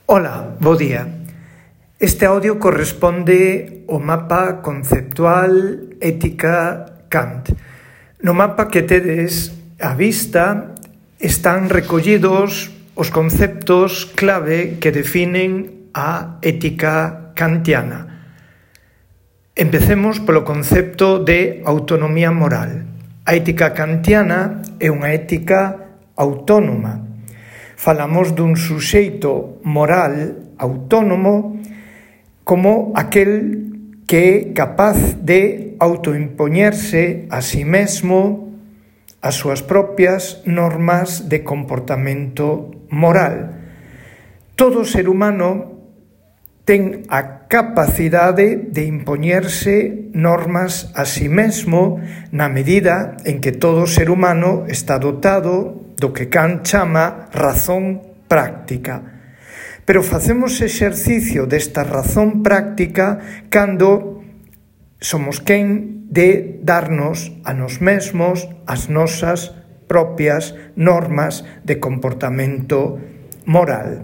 Ola, bo día. Este audio corresponde ao mapa conceptual Ética Kant. No mapa que tedes á vista están recollidos os conceptos clave que definen a ética kantiana. Empecemos polo concepto de autonomía moral. A ética kantiana é unha ética autónoma. Falamos dun suxeito moral autónomo como aquel que é capaz de autoimpoñerse a si mesmo as súas propias normas de comportamento moral. Todo ser humano ten a capacidade de impoñerse normas a si mesmo na medida en que todo ser humano está dotado do que Kant chama razón práctica. Pero facemos exercicio desta razón práctica cando somos quen de darnos a nos mesmos as nosas propias normas de comportamento moral.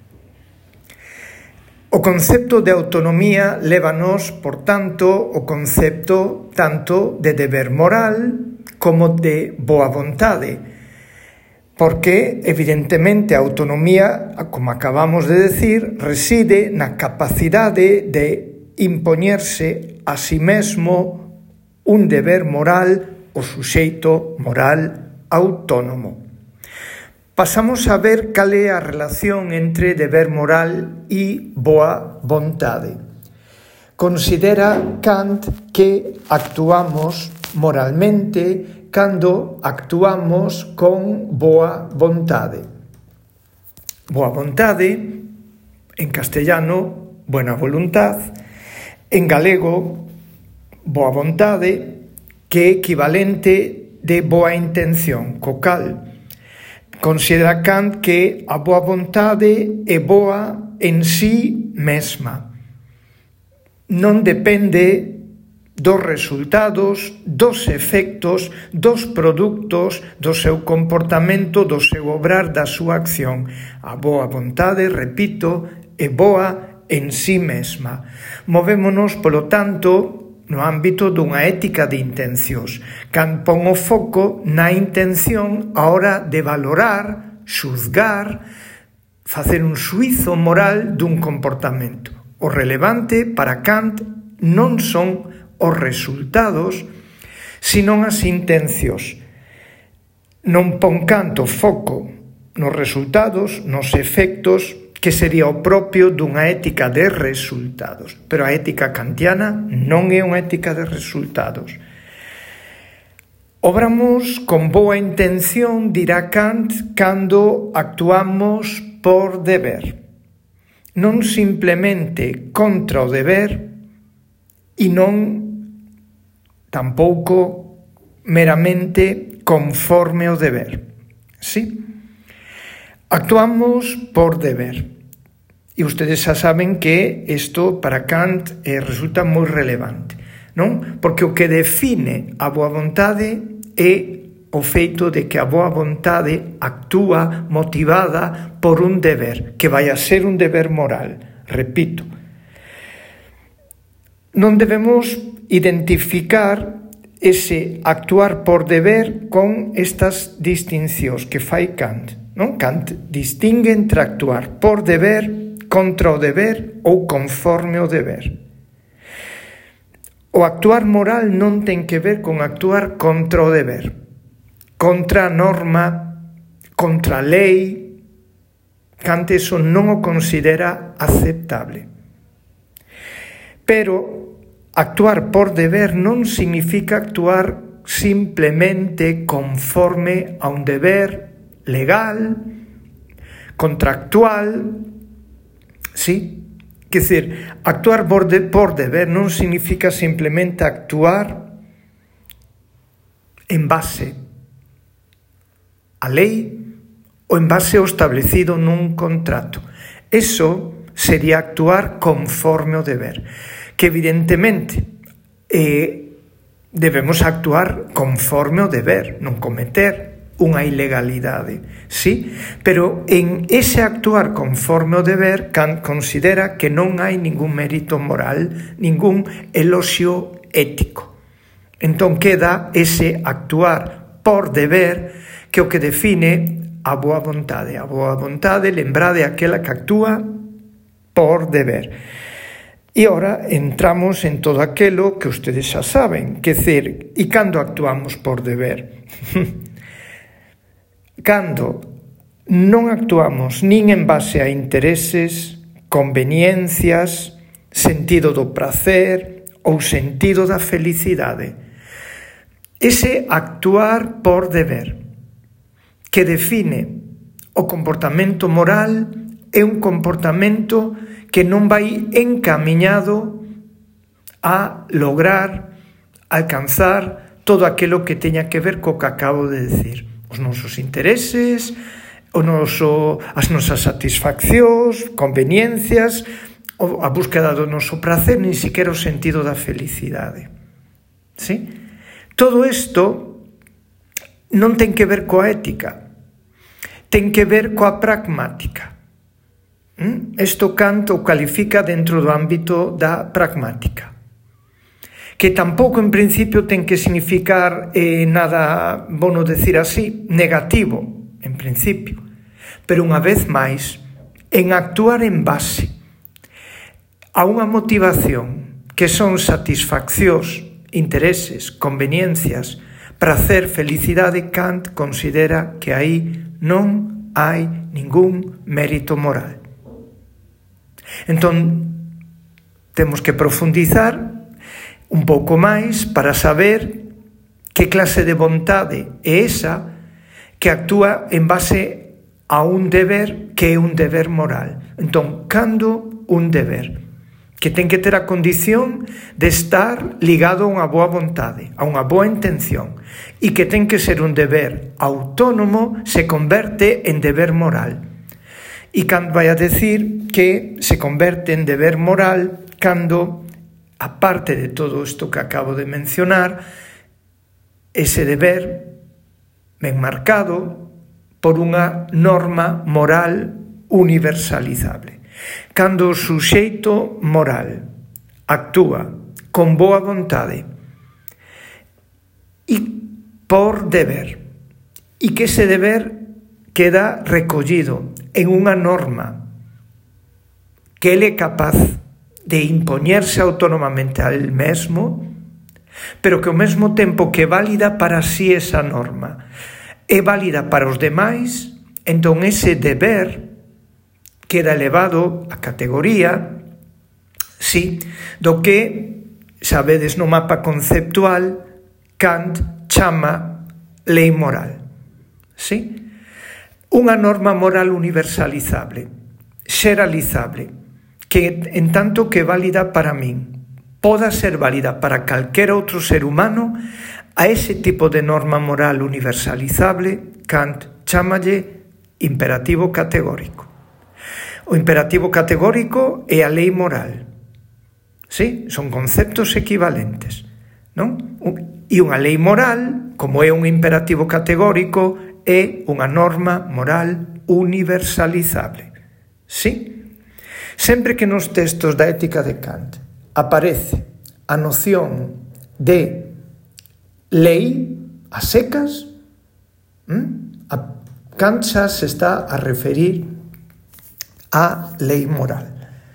O concepto de autonomía lévanos, por tanto, o concepto tanto de deber moral como de boa vontade, porque, evidentemente, a autonomía, como acabamos de decir, reside na capacidade de impoñerse a si mesmo un deber moral, o suxeito moral autónomo. Pasamos a ver cal é a relación entre deber moral e boa vontade. Considera Kant que actuamos moralmente cando actuamos con boa vontade. Boa vontade, en castellano, buena voluntad, en galego, boa vontade, que é equivalente de boa intención, co cal considera Kant que a boa vontade é boa en sí mesma. Non depende dos resultados, dos efectos, dos produtos, do seu comportamento, do seu obrar, da súa acción. A boa vontade, repito, é boa en sí mesma. Movémonos, polo tanto, no ámbito dunha ética de intencións. Kant pon o foco na intención a hora de valorar, xuzgar, facer un xuízo moral dun comportamento. O relevante para Kant non son os resultados, senón as intencións. Non pon Kant o foco nos resultados, nos efectos, que sería o propio dunha ética de resultados. Pero a ética kantiana non é unha ética de resultados. Obramos con boa intención, dirá Kant, cando actuamos por deber. Non simplemente contra o deber e non tampouco meramente conforme o deber. Sí? Actuamos por deber. E ustedes xa saben que isto para Kant resulta moi relevante, non? Porque o que define a boa vontade é o feito de que a boa vontade actúa motivada por un deber, que vai a ser un deber moral. Repito, non debemos identificar ese actuar por deber con estas distincións que fai Kant, non? Kant distingue entre actuar por deber, contra o deber ou conforme o deber. O actuar moral non ten que ver con actuar contra o deber, contra a norma, contra a lei. Kant eso non o considera aceptable. Pero actuar por deber non significa actuar simplemente conforme a un deber legal, contractual. Sí, quer dizer, actuar por deber non significa simplemente actuar en base a lei ou en base ao establecido nun contrato. Eso sería actuar conforme ao deber, que evidentemente debemos actuar conforme ao deber, non cometer unha ilegalidade, sí? Pero en ese actuar conforme o deber, Kant considera que non hai ningún mérito moral, ningún eloxio ético. Entón queda ese actuar por deber que o que define a boa vontade. A boa vontade, lembrade, aquela que actúa por deber. E ora entramos en todo aquelo que ustedes xa saben, que decir, e cando actuamos por deber? Cando non actuamos nin en base a intereses, conveniencias, sentido do prazer ou sentido da felicidade. Ese actuar por deber, que define o comportamento moral, é un comportamento que non vai encamiñado a lograr, alcanzar todo aquilo que teña que ver co que acabo de decir. Os nosos intereses, as nosas satisfaccións, conveniencias, a búsqueda do noso prazer, nin siquiera o sentido da felicidade. ¿Sí? Todo isto non ten que ver coa ética, ten que ver coa pragmática. Isto Kant o califica dentro do ámbito da pragmática, que tampouco en principio ten que significar nada, bueno decir así, negativo, en principio, pero unha vez máis, en actuar en base a unha motivación que son satisfaccións, intereses, conveniencias, prazer, felicidade, Kant considera que aí non hai ningún mérito moral. Entón, temos que profundizar un pouco máis para saber que clase de vontade é esa que actúa en base a un deber que é un deber moral. Entón, cando un deber que ten que ter a condición de estar ligado a unha boa vontade, a unha boa intención, e que ten que ser un deber autónomo, se converte en deber moral. E Kant vai a decir que se converte en deber moral cando, aparte de todo isto que acabo de mencionar, ese deber ben marcado por unha norma moral universalizable. Cando o suxeito moral actúa con boa vontade e por deber, e que ese deber queda recollido en unha norma que ele é capaz de impoñerse autónomamente a él mesmo, pero que ao mesmo tempo que é válida para sí esa norma, é válida para os demais, entón ese deber queda elevado a categoría, sí, do que, sabedes, no mapa conceptual, Kant chama lei moral, sí? Unha norma moral universalizable, xeralizable, que en tanto que é válida para min, poda ser válida para calquera outro ser humano, a ese tipo de norma moral universalizable, Kant chámalle imperativo categórico. O imperativo categórico é a lei moral. Sí, son conceptos equivalentes, non? E unha lei moral, como é un imperativo categórico, é unha norma moral universalizable. Sí? Sempre que nos textos da ética de Kant aparece a noción de lei a secas, a Kant xa se está a referir a lei moral.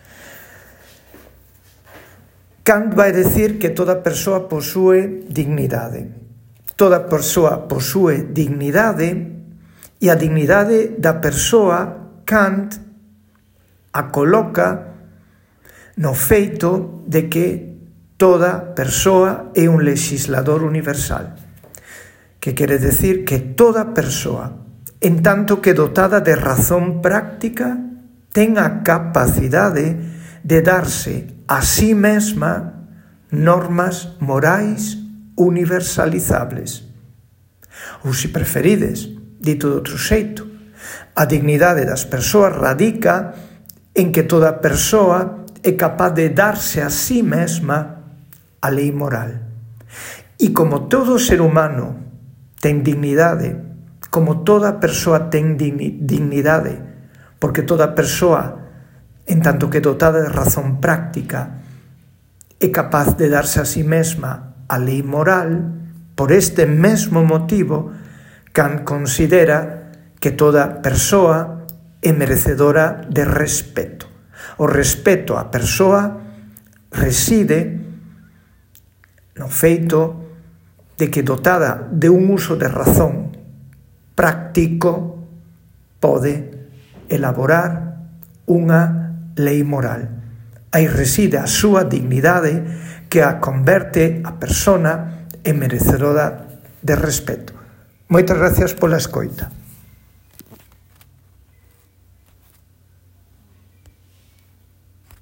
Kant vai decir que toda persoa posúe dignidade. Toda persoa posúe dignidade e a dignidade da persoa Kant a coloca no feito de que toda persoa é un legislador universal, que quere decir que toda persoa, en tanto que dotada de razón práctica, ten a capacidade de darse a sí mesma normas morais universalizables. Ou, se preferides, dito de outro xeito, a dignidade das persoas radica en que toda persoa é capaz de darse a sí mesma a lei moral. E como todo ser humano ten dignidade, como toda persoa ten dignidade, porque toda persoa, en tanto que dotada de razón práctica, é capaz de darse a sí mesma a lei moral. Por este mesmo motivo, Kant considera que toda persoa é merecedora de respeto. O respeto á persoa reside no feito de que, dotada de un uso de razón práctico, pode elaborar unha lei moral. Aí reside a súa dignidade, que a converte a persona en merecedora de respeto. Moitas gracias pola escoita.